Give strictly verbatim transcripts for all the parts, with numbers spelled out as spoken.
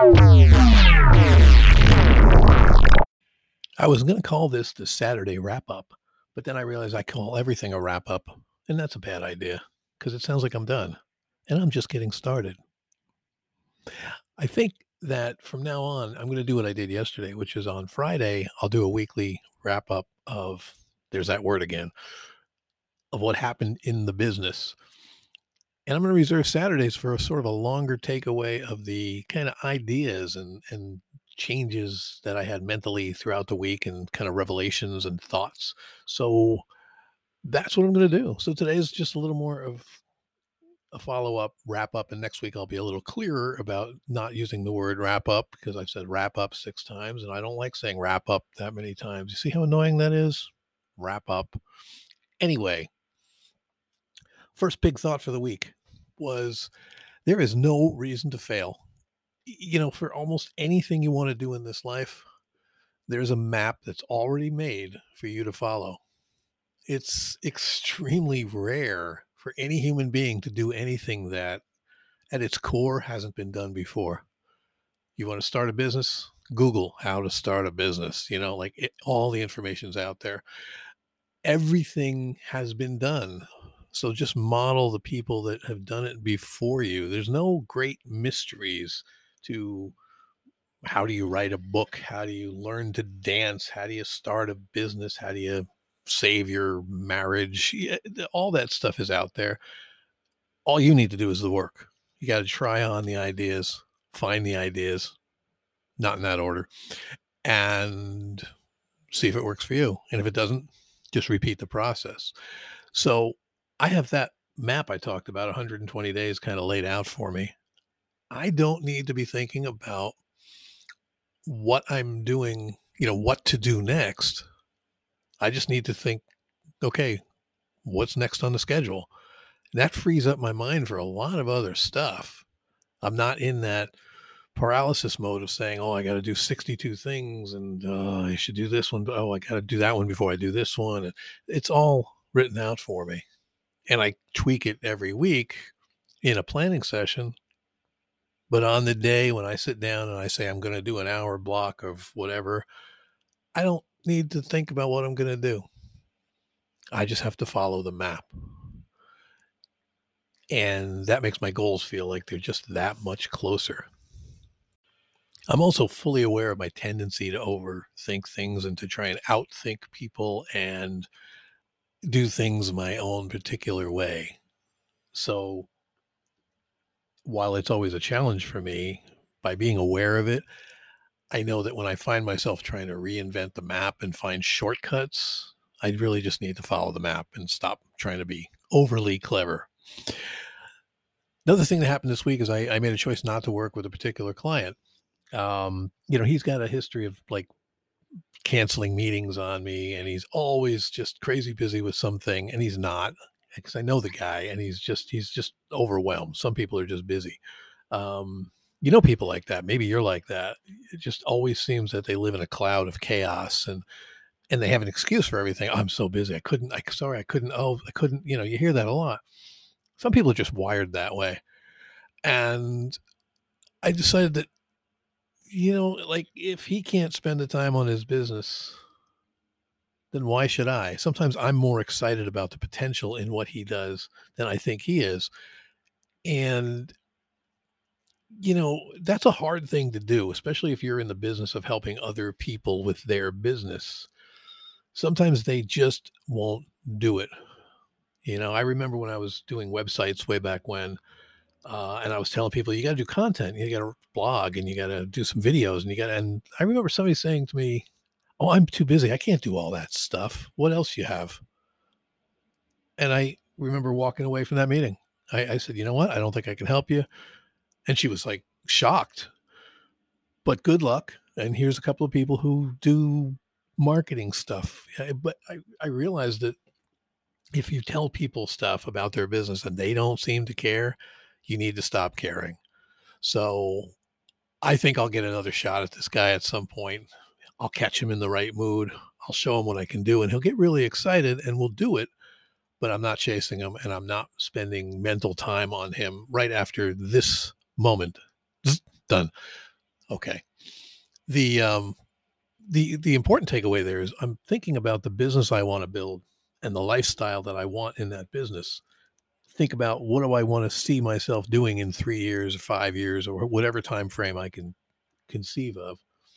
I was going to call this the Saturday wrap up, but then I realized I call everything a wrap up, and that's a bad idea because it sounds like I'm done and I'm just getting started. I think that from now on, I'm going to do what I did yesterday, which is on Friday, I'll do a weekly wrap up of, there's that word again, of what happened in the business. And I'm going to reserve Saturdays for a sort of a longer takeaway of the kind of ideas and, and changes that I had mentally throughout the week and kind of revelations and thoughts. So that's what I'm going to do. So today is just a little more of a follow up, wrap up, and next week I'll be a little clearer about not using the word wrap up because I've said wrap up six times and I don't like saying wrap up that many times. You see how annoying that is? Wrap up. Anyway, first big thought for the week was there is no reason to fail. You know, for almost anything you want to do in this life, there's a map that's already made for you to follow. It's extremely rare for any human being to do anything that at its core hasn't been done before. You want to start a business? Google how to start a business. You know, like it, all the information's out there. Everything has been done. So just model the people that have done it before you. There's no great mysteries to how do you write a book? How do you learn to dance? How do you start a business? How do you save your marriage? All that stuff is out there. All you need to do is the work. You got to try on the ideas, find the ideas, not in that order, and see if it works for you. And if it doesn't, just repeat the process. So I have that map I talked about, one hundred twenty days, kind of laid out for me. I don't need to be thinking about what I'm doing, you know, what to do next. I just need to think, okay, what's next on the schedule? And that frees up my mind for a lot of other stuff. I'm not in that paralysis mode of saying, oh, I got to do sixty-two things and uh, I should do this one. But, oh, I got to do that one before I do this one. And it's all written out for me. And I tweak it every week in a planning session. But on the day when I sit down and I say I'm going to do an hour block of whatever, I don't need to think about what I'm going to do. I just have to follow the map. And that makes my goals feel like they're just that much closer. I'm also fully aware of my tendency to overthink things and to try and outthink people and do things my own particular way. So while it's always a challenge for me, by being aware of it, I know that when I find myself trying to reinvent the map and find shortcuts, I really just need to follow the map and stop trying to be overly clever. Another thing that happened this week is I, I made a choice not to work with a particular client. Um, you know, he's got a history of like canceling meetings on me, and he's always just crazy busy with something, and he's not, because I know the guy, and he's just he's just overwhelmed. Some people are just busy. Um, you know, people like that. Maybe you're like that. It just always seems that they live in a cloud of chaos, and and they have an excuse for everything. Oh, I'm so busy. I couldn't. I sorry, I couldn't. Oh, I couldn't. You know, you hear that a lot. Some people are just wired that way, and I decided that, you know, like if he can't spend the time on his business, then why should I? Sometimes I'm more excited about the potential in what he does than I think he is. And, you know, that's a hard thing to do, especially if you're in the business of helping other people with their business. Sometimes they just won't do it. You know, I remember when I was doing websites way back when, uh, and I was telling people, you got to do content, you got to blog, and you got to do some videos, and you got to, and I remember somebody saying to me, oh, I'm too busy. I can't do all that stuff. What else you have? And I remember walking away from that meeting. I, I said, you know what? I don't think I can help you. And she was like shocked, but good luck. And here's a couple of people who do marketing stuff. Yeah, but I, I realized that if you tell people stuff about their business and they don't seem to care, you need to stop caring. So I think I'll get another shot at this guy at some point. I'll catch him in the right mood. I'll show him what I can do, and he'll get really excited and we'll do it. But I'm not chasing him, and I'm not spending mental time on him right after this moment. Done. Okay. The, um, the the important takeaway there is I'm thinking about the business I wanna build and the lifestyle that I want in that business. Think about what do I wanna see myself doing in three years or five years or whatever time frame I can conceive of.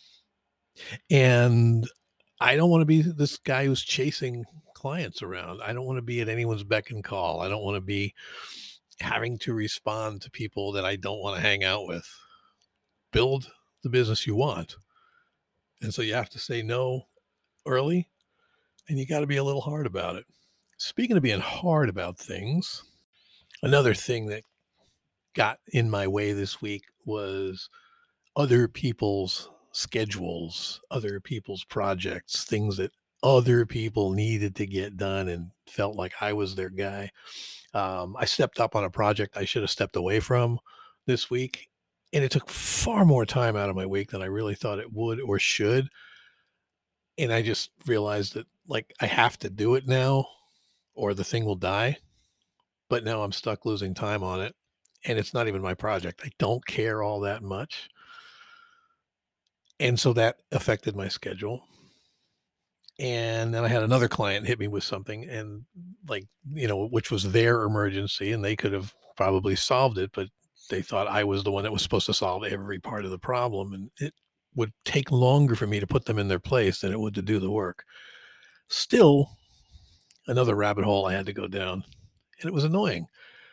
And I don't wanna be this guy who's chasing clients around. I don't wanna be at anyone's beck and call. I don't wanna be having to respond to people that I don't wanna hang out with. Build the business you want. And so you have to say no early, and you gotta be a little hard about it. Speaking of being hard about things, another thing that got in my way this week was other people's schedules, other people's projects, things that other people needed to get done and felt like I was their guy. Um, I stepped up on a project I should have stepped away from this week, and it took far more time out of my week than I really thought it would or should. And I just realized that, like, I have to do it now or the thing will die. But now I'm stuck losing time on it, and it's not even my project. I don't care all that much. And so that affected my schedule. And then I had another client hit me with something and like, you know, which was their emergency and they could have probably solved it, but they thought I was the one that was supposed to solve every part of the problem. And it would take longer for me to put them in their place than it would to do the work. Still, another rabbit hole I had to go down. And it was annoying.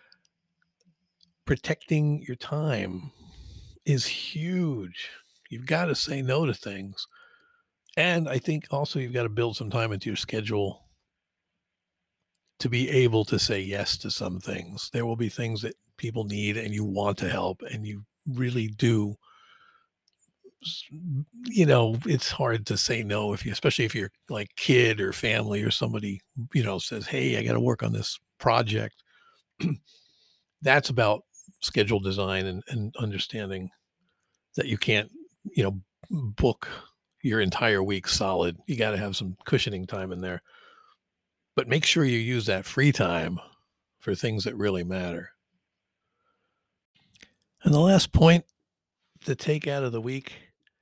Protecting your time is huge. You've got to say no to things. And I think also you've got to build some time into your schedule to be able to say yes to some things. There will be things that people need and you want to help and you really do. s- You know, it's hard to say no if you, especially if you're like kid or family or somebody, you know, says, "Hey, I got to work on this project." That's about schedule design and, and understanding that you can't, you know, book your entire week solid. You got to have some cushioning time in there, but make sure you use that free time for things that really matter. And the last point to take out of the week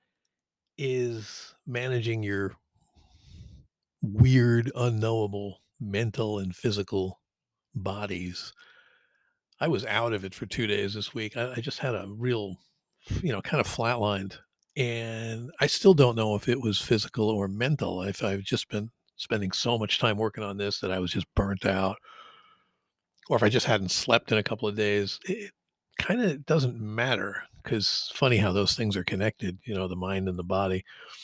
is managing your weird, unknowable mental and physical bodies. I was out of it for two days this week. I, I just had a real, you know, kind of flatlined. And I still don't know if it was physical or mental. If I've just been spending so much time working on this that I was just burnt out, or if I just hadn't slept in a couple of days. It kind of doesn't matter because funny how those things are connected, you know, the mind and the body.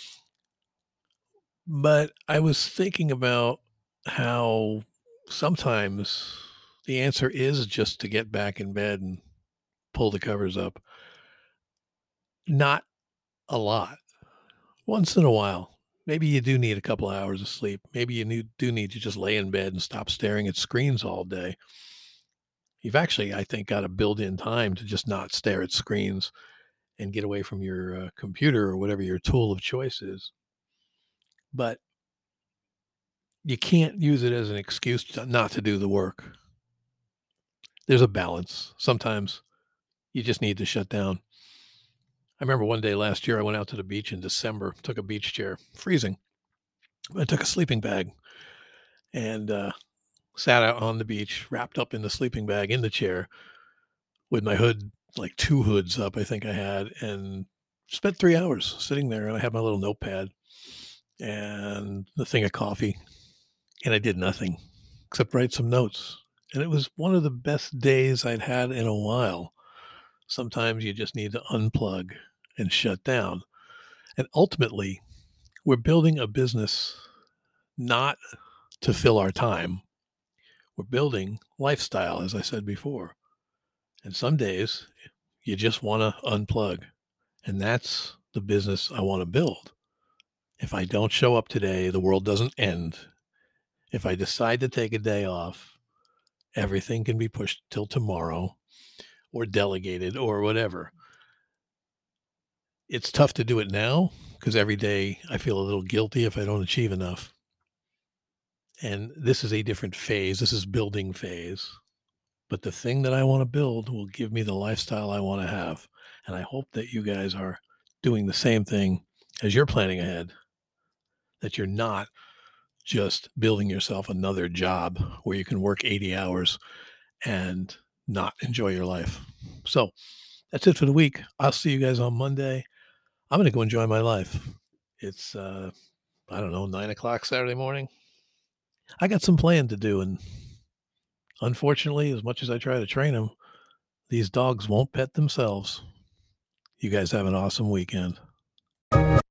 But I was thinking about how sometimes the answer is just to get back in bed and pull the covers up. Not a lot. Once in a while. Maybe you do need a couple of hours of sleep. Maybe you need, do need to just lay in bed and stop staring at screens all day. You've actually, I think, got to build in time to just not stare at screens and get away from your uh, computer or whatever your tool of choice is. But you can't use it as an excuse to not to do the work. There's a balance. Sometimes you just need to shut down. I remember one day last year, I went out to the beach in December, took a beach chair, freezing. I took a sleeping bag and uh, sat out on the beach, wrapped up in the sleeping bag in the chair with my hood, like two hoods up, I think I had, and spent three hours sitting there. And I had my little notepad and the thing of coffee, and I did nothing except write some notes. And it was one of the best days I'd had in a while. Sometimes you just need to unplug and shut down. And ultimately, we're building a business not to fill our time. We're building lifestyle, as I said before. And some days you just want to unplug. And that's the business I want to build. If I don't show up today, the world doesn't end. If I decide to take a day off, everything can be pushed till tomorrow or delegated or whatever. It's tough to do it now because every day I feel a little guilty if I don't achieve enough. And this is a different phase. This is building phase. But the thing that I want to build will give me the lifestyle I want to have. And I hope that you guys are doing the same thing as you're planning ahead, that you're not just building yourself another job where you can work eighty hours and not enjoy your life. So that's it for the week. I'll see you guys on Monday. I'm going to go enjoy my life. It's, uh, I don't know, nine o'clock Saturday morning. I got some playing to do. And unfortunately, as much as I try to train them, these dogs won't pet themselves. You guys have an awesome weekend.